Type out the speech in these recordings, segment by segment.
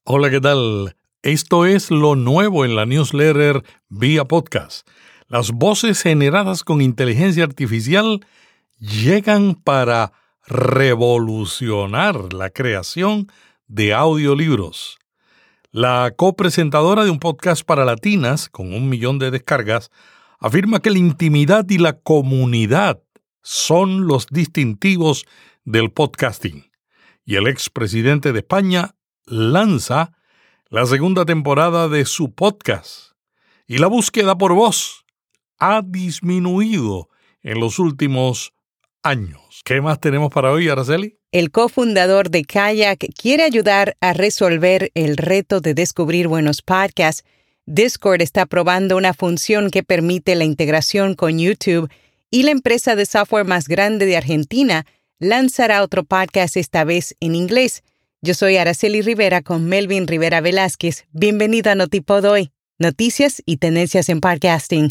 Hola, ¿qué tal? Esto es lo nuevo en la newsletter vía podcast. Las voces generadas con inteligencia artificial llegan para revolucionar la creación de audiolibros. La copresentadora de un podcast para latinas, con 1 millón de descargas, afirma que la intimidad y la comunidad son los distintivos del podcasting. Y el expresidente de España lanza la segunda temporada de su podcast. Y la búsqueda por voz ha disminuido en los últimos años. ¿Qué más tenemos para hoy, Araceli? El cofundador de Kayak quiere ayudar a resolver el reto de descubrir buenos podcasts. Discord está probando una función que permite la integración con YouTube y la empresa de software más grande de Argentina lanzará otro podcast esta vez en inglés. Yo soy Araceli Rivera con Melvin Rivera Velázquez. Bienvenido a Notipod hoy. Noticias y tendencias en podcasting.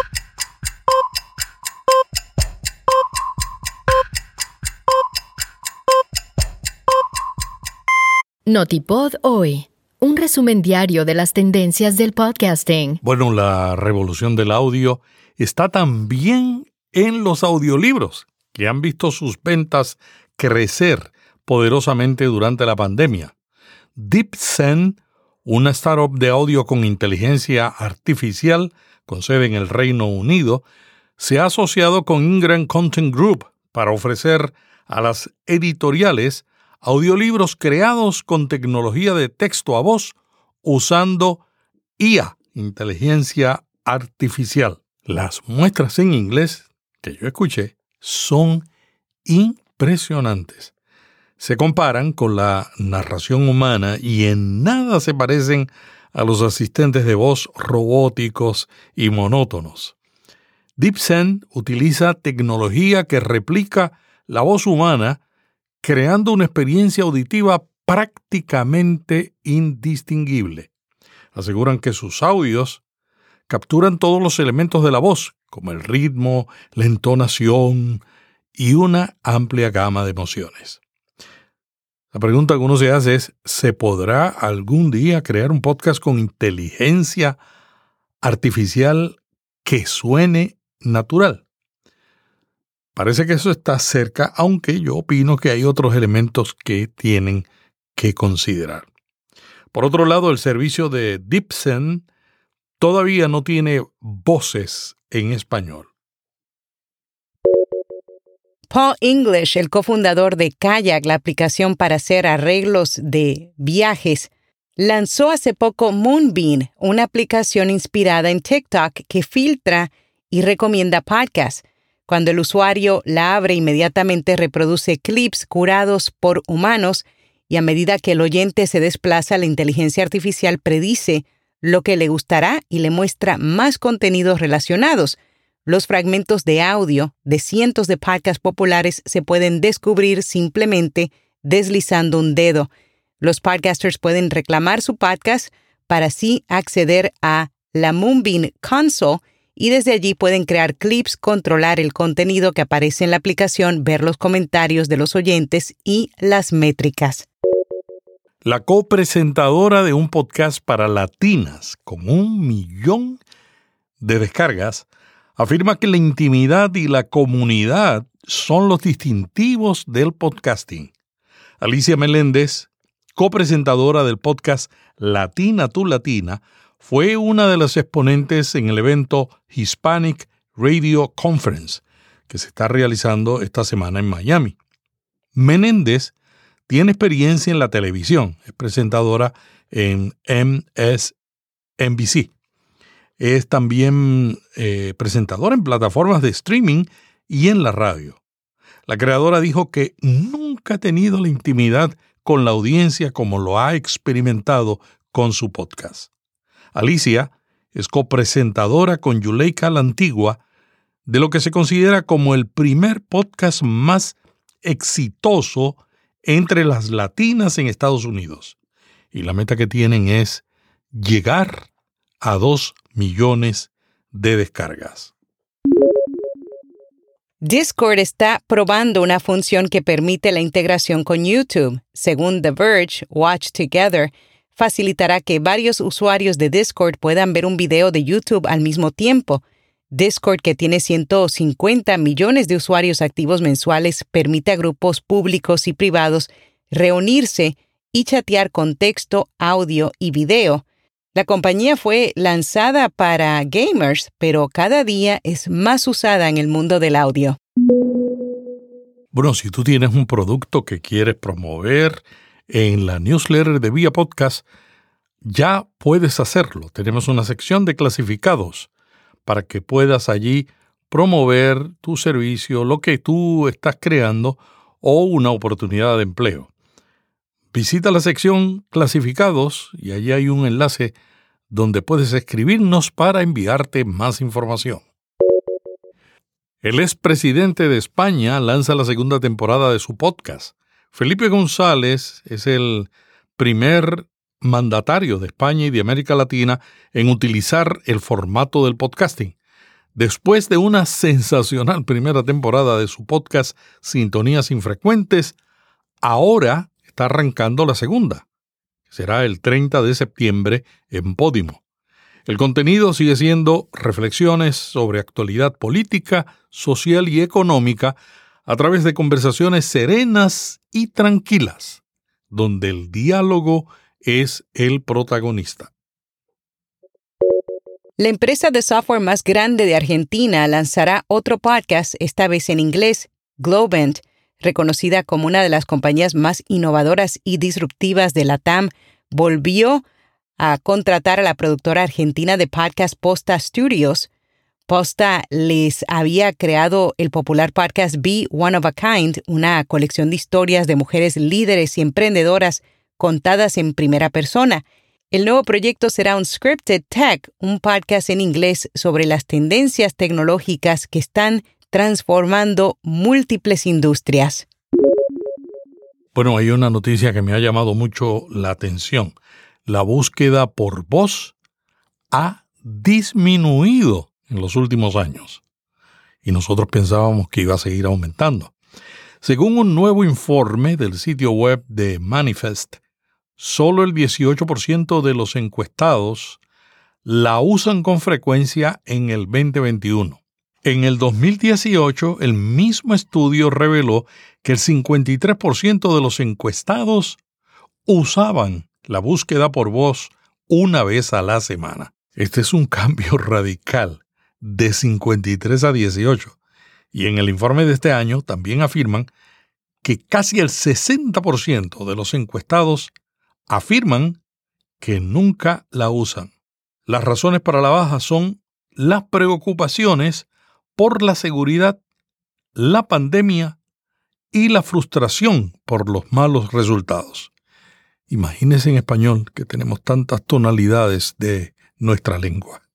Notipod hoy. Un resumen diario de las tendencias del podcasting. Bueno, la revolución del audio está también en los audiolibros, que han visto sus ventas crecer poderosamente durante la pandemia. Libsyn, una startup de audio con inteligencia artificial con sede en el Reino Unido, se ha asociado con Ingram Content Group para ofrecer a las editoriales audiolibros creados con tecnología de texto a voz usando IA, inteligencia artificial. Las muestras en inglés que yo escuché son impresionantes. Se comparan con la narración humana y en nada se parecen a los asistentes de voz robóticos y monótonos. Libsyn utiliza tecnología que replica la voz humana, creando una experiencia auditiva prácticamente indistinguible. Aseguran que sus audios capturan todos los elementos de la voz, como el ritmo, la entonación y una amplia gama de emociones. La pregunta que uno se hace es, ¿se podrá algún día crear un podcast con inteligencia artificial que suene natural? Parece que eso está cerca, aunque yo opino que hay otros elementos que tienen que considerar. Por otro lado, el servicio de Libsyn todavía no tiene voces en español. Paul English, el cofundador de Kayak, la aplicación para hacer arreglos de viajes, lanzó hace poco Moonbeam, una aplicación inspirada en TikTok que filtra y recomienda podcasts. Cuando el usuario la abre, inmediatamente reproduce clips curados por humanos y a medida que el oyente se desplaza, la inteligencia artificial predice lo que le gustará y le muestra más contenidos relacionados. Los fragmentos de audio de cientos de podcasts populares se pueden descubrir simplemente deslizando un dedo. Los podcasters pueden reclamar su podcast para así acceder a la Moonbeam Console y desde allí pueden crear clips, controlar el contenido que aparece en la aplicación, ver los comentarios de los oyentes y las métricas. La copresentadora de un podcast para latinas con 1 millón de descargas afirma que la intimidad y la comunidad son los distintivos del podcasting. Alicia Meléndez, copresentadora del podcast Latina to Latina, fue una de las exponentes en el evento Hispanic Radio Conference, que se está realizando esta semana en Miami. Meléndez tiene experiencia en la televisión, es presentadora en MSNBC. Es también presentadora en plataformas de streaming y en la radio. La creadora dijo que nunca ha tenido la intimidad con la audiencia como lo ha experimentado con su podcast. Alicia es copresentadora con Yuleika la Antigua de lo que se considera como el primer podcast más exitoso entre las latinas en Estados Unidos. Y la meta que tienen es llegar a 2 millones de descargas. Discord está probando una función que permite la integración con YouTube. Según The Verge, Watch Together, facilitará que varios usuarios de Discord puedan ver un video de YouTube al mismo tiempo. Discord, que tiene 150 millones de usuarios activos mensuales, permite a grupos públicos y privados reunirse y chatear con texto, audio y video. La compañía fue lanzada para gamers, pero cada día es más usada en el mundo del audio. Bueno, si tú tienes un producto que quieres promover en la newsletter de Vía Podcast, ya puedes hacerlo. Tenemos una sección de clasificados para que puedas allí promover tu servicio, lo que tú estás creando o una oportunidad de empleo. Visita la sección clasificados y allí hay un enlace donde puedes escribirnos para enviarte más información. El expresidente de España lanza la segunda temporada de su podcast. Felipe González es el primer mandatario de España y de América Latina en utilizar el formato del podcasting. Después de una sensacional primera temporada de su podcast Sintonías Infrecuentes, ahora está arrancando la segunda. Será el 30 de septiembre en Podimo. El contenido sigue siendo reflexiones sobre actualidad política, social y económica a través de conversaciones serenas y tranquilas, donde el diálogo es el protagonista. La empresa de software más grande de Argentina lanzará otro podcast, esta vez en inglés, Globant, reconocida como una de las compañías más innovadoras y disruptivas de LATAM, volvió a contratar a la productora argentina de podcast Posta Studios. Posta les había creado el popular podcast Be One of a Kind, una colección de historias de mujeres líderes y emprendedoras contadas en primera persona. El nuevo proyecto será un Scripted Tech, un podcast en inglés sobre las tendencias tecnológicas que están transformando múltiples industrias. Bueno, hay una noticia que me ha llamado mucho la atención. La búsqueda por voz ha disminuido en los últimos años. Y nosotros pensábamos que iba a seguir aumentando. Según un nuevo informe del sitio web de Manifest, solo el 18% de los encuestados la usan con frecuencia en el 2021. En el 2018, el mismo estudio reveló que el 53% de los encuestados usaban la búsqueda por voz una vez a la semana. Este es un cambio radical de 53 a 18. Y en el informe de este año también afirman que casi el 60% de los encuestados afirman que nunca la usan. Las razones para la baja son las preocupaciones por la seguridad, la pandemia y la frustración por los malos resultados. Imagínense en español que tenemos tantas tonalidades de nuestra lengua.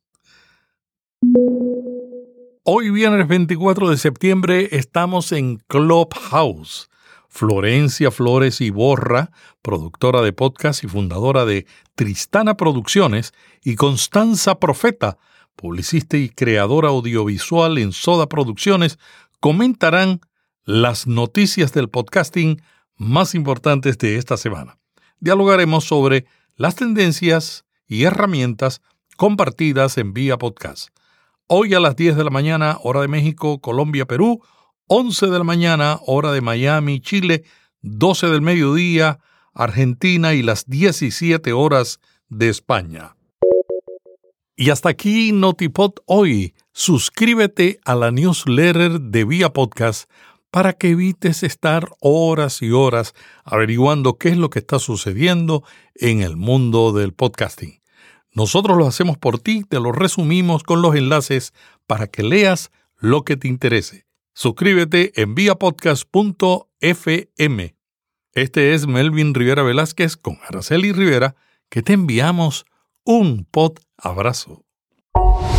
Hoy, viernes 24 de septiembre, estamos en Clubhouse. Florencia Flores Iborra, productora de podcast y fundadora de Tristana Producciones, y Constanza Profeta, publicista y creadora audiovisual en Soda Producciones, comentarán las noticias del podcasting más importantes de esta semana. Dialogaremos sobre las tendencias y herramientas compartidas en Vía Podcast. Hoy a las 10 de la mañana, hora de México, Colombia, Perú, 11 de la mañana, hora de Miami, Chile, 12 del mediodía, Argentina y las 17 horas de España. Y hasta aquí Notipod hoy. Suscríbete a la newsletter de Vía Podcast para que evites estar horas y horas averiguando qué es lo que está sucediendo en el mundo del podcasting. Nosotros lo hacemos por ti, te lo resumimos con los enlaces para que leas lo que te interese. Suscríbete en viapodcast.fm. Este es Melvin Rivera Velázquez con Araceli Rivera, que te enviamos un pod abrazo.